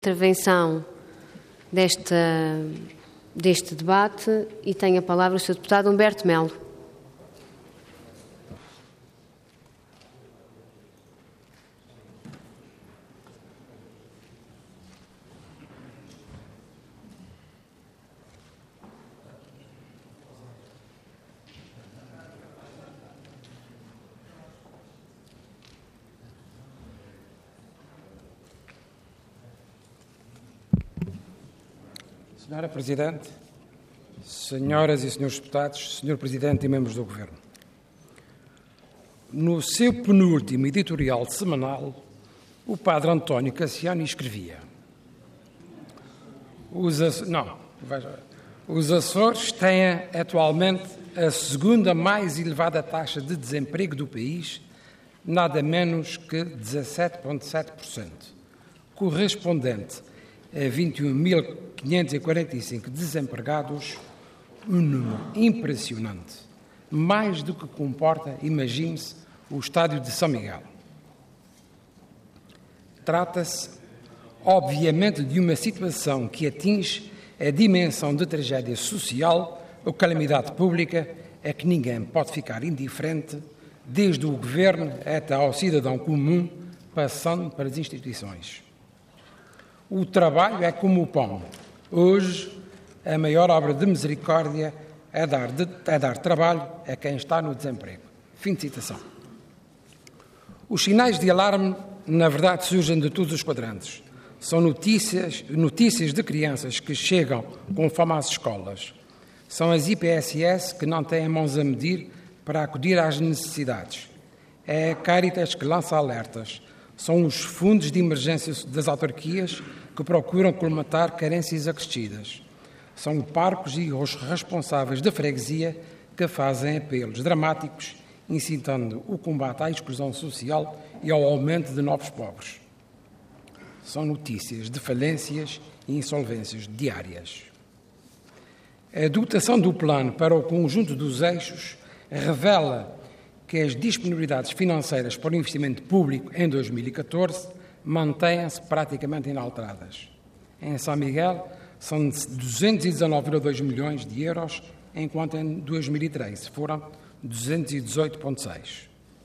Intervenção deste debate e tem a palavra o Sr. Deputado Humberto Melo. Senhora Presidente, senhoras e senhores deputados, Senhor Presidente e membros do Governo, no seu penúltimo editorial semanal, o Padre António Cassiano escrevia: Os Açores têm atualmente a segunda mais elevada taxa de desemprego do país, nada menos que 17,7%, correspondente a 21.545 desempregados, um número impressionante, mais do que comporta, imagine-se, o estádio de São Miguel. Trata-se, obviamente, de uma situação que atinge a dimensão de tragédia social ou calamidade pública a que ninguém pode ficar indiferente, desde o Governo até ao cidadão comum, passando para as instituições. O trabalho é como o pão. Hoje, a maior obra de misericórdia é dar trabalho a quem está no desemprego. Fim de citação. Os sinais de alarme, na verdade, surgem de todos os quadrantes. São notícias de crianças que chegam com fome às escolas. São as IPSS que não têm mãos a medir para acudir às necessidades. É a Caritas que lança alertas. São os fundos de emergência das autarquias que procuram colmatar carências acrescidas. São parcos e os responsáveis da freguesia que fazem apelos dramáticos, incitando o combate à exclusão social e ao aumento de novos pobres. São notícias de falências e insolvências diárias. A dotação do plano para o conjunto dos eixos revela que as disponibilidades financeiras para o investimento público em 2014 mantêm-se praticamente inalteradas. Em São Miguel são 219,2 milhões de euros, enquanto em 2013 foram 218,6.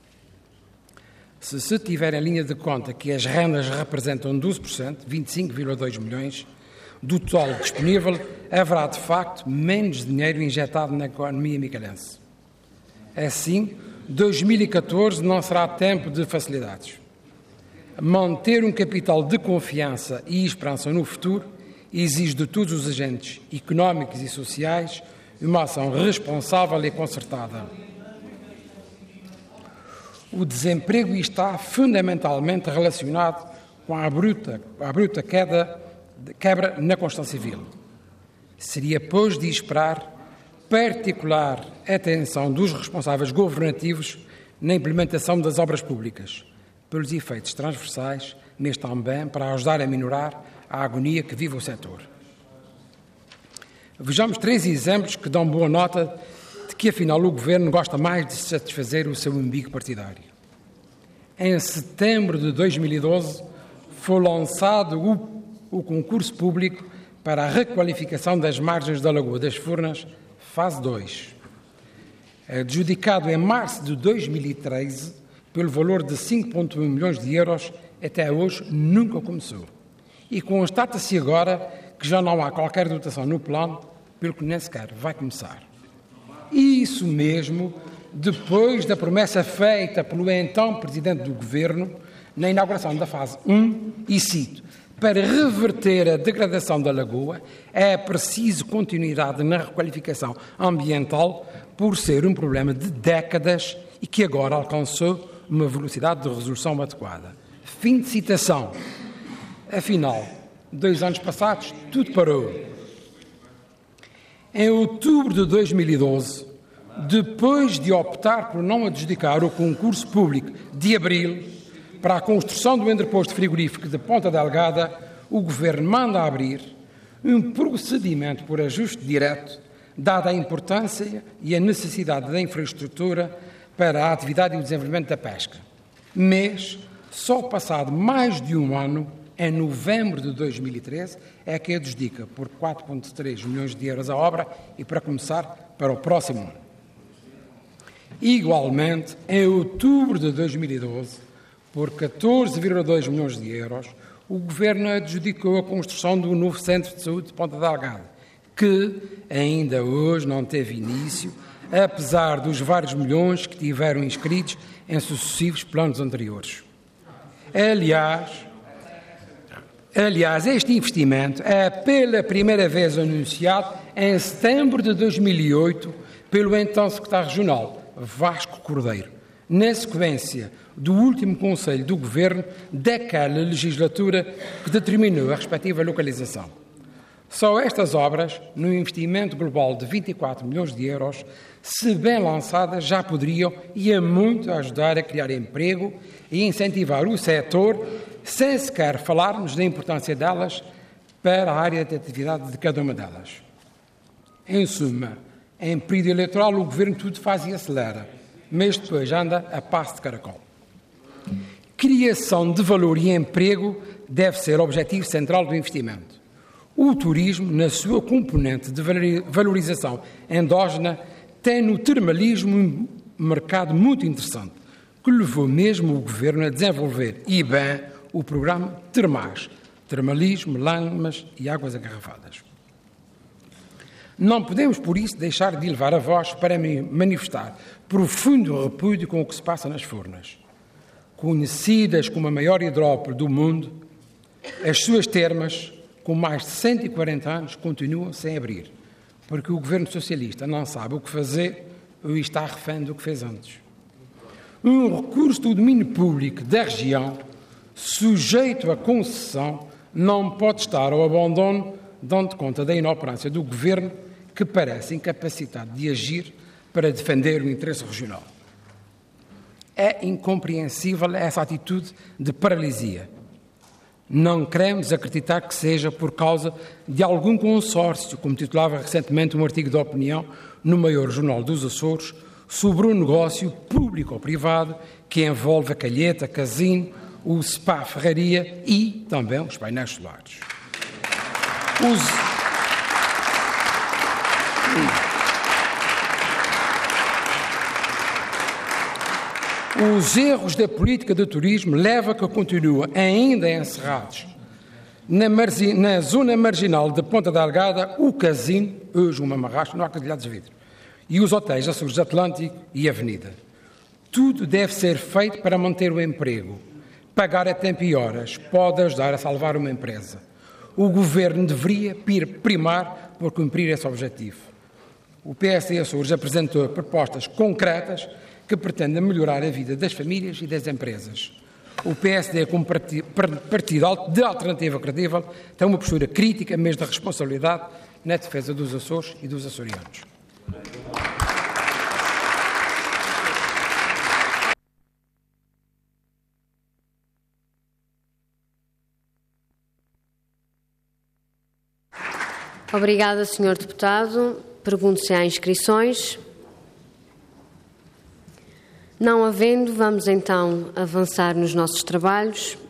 Se tiver em linha de conta que as rendas representam 12%, 25,2 milhões, do total disponível, haverá de facto menos dinheiro injetado na economia micalense. Assim, 2014 não será tempo de facilidades. Manter um capital de confiança e esperança no futuro exige de todos os agentes económicos e sociais uma ação responsável e concertada. O desemprego está fundamentalmente relacionado com a bruta quebra na Constituição Civil. Seria, pois, de esperar particular atenção dos responsáveis governativos na implementação das obras públicas, pelos efeitos transversais, mas também para ajudar a minorar a agonia que vive o setor. Vejamos 3 exemplos que dão boa nota de que, afinal, o Governo gosta mais de satisfazer o seu umbigo partidário. Em setembro de 2012, foi lançado o concurso público para a requalificação das margens da Lagoa das Furnas, fase 2. Adjudicado em março de 2013, pelo valor de 5,1 milhões de euros, até hoje nunca começou. E constata-se agora que já não há qualquer dotação no plano, pelo que nem sequer vai começar. E isso mesmo, depois da promessa feita pelo então Presidente do Governo, na inauguração da fase 1, e cito: para reverter a degradação da lagoa, é preciso continuidade na requalificação ambiental, por ser um problema de décadas e que agora alcançou uma velocidade de resolução adequada. Fim de citação. Afinal, 2 anos passados, tudo parou. Em outubro de 2012, depois de optar por não adjudicar o concurso público de abril para a construção do entreposto frigorífico de Ponta Delgada, o Governo manda abrir um procedimento por ajuste direto, dada a importância e a necessidade da infraestrutura para a atividade e o desenvolvimento da pesca. Mas, só passado mais de um ano, Em novembro de 2013 é que adjudica por 4,3 milhões de euros a obra e, para começar, para o próximo ano. Igualmente, em outubro de 2012, por 14,2 milhões de euros, o Governo adjudicou a construção do novo Centro de Saúde de Ponta Delgada, que ainda hoje não teve início, apesar dos vários milhões que tiveram inscritos em sucessivos planos anteriores. Aliás, este investimento é pela primeira vez anunciado em setembro de 2008 pelo então secretário regional, Vasco Cordeiro, na sequência do último Conselho do Governo daquela legislatura que determinou a respectiva localização. Só estas obras, num investimento global de 24 milhões de euros, se bem lançadas, já poderiam e a muito ajudar a criar emprego e incentivar o setor, sem sequer falarmos da importância delas para a área de atividade de cada uma delas. Em suma, em período eleitoral o Governo tudo faz e acelera, mas depois anda a passo de caracol. Criação de valor e emprego deve ser o objetivo central do investimento. O turismo, na sua componente de valorização endógena, tem no termalismo um mercado muito interessante, que levou mesmo o Governo a desenvolver, e bem, o programa Termais, termalismo, lamas e águas agarrafadas. Não podemos, por isso, deixar de elevar a voz para manifestar profundo repúdio com o que se passa nas Furnas. Conhecidas como a maior hidrópole do mundo, as suas termas, com mais de 140 anos, continuam sem abrir, porque o Governo Socialista não sabe o que fazer ou está refém do que fez antes. Um recurso do domínio público da região, sujeito à concessão, não pode estar ao abandono, dando conta da inoperância do Governo, que parece incapacitado de agir para defender o interesse regional. É incompreensível essa atitude de paralisia. Não queremos acreditar que seja por causa de algum consórcio, como titulava recentemente um artigo de opinião no maior jornal dos Açores, sobre um negócio público ou privado que envolve a Calheta, Casino, o Spa Ferraria e também os painéis solares. Os erros da política de turismo levam a que continuem ainda encerrados na zona marginal de Ponta Delgada o Casino, hoje uma marrasca, não há cadelhados de vidro, e os hotéis Açores Atlântico e Avenida. Tudo deve ser feito para manter o emprego. Pagar a tempo e horas pode ajudar a salvar uma empresa. O Governo deveria primar por cumprir esse objetivo. O PSD Açores apresentou propostas concretas que pretendem melhorar a vida das famílias e das empresas. O PSD, como partido de alternativa credível, tem uma postura crítica, mas de responsabilidade na defesa dos Açores e dos açorianos. Obrigada, Sr. Deputado. Pergunto se há inscrições. Não havendo, vamos então avançar nos nossos trabalhos.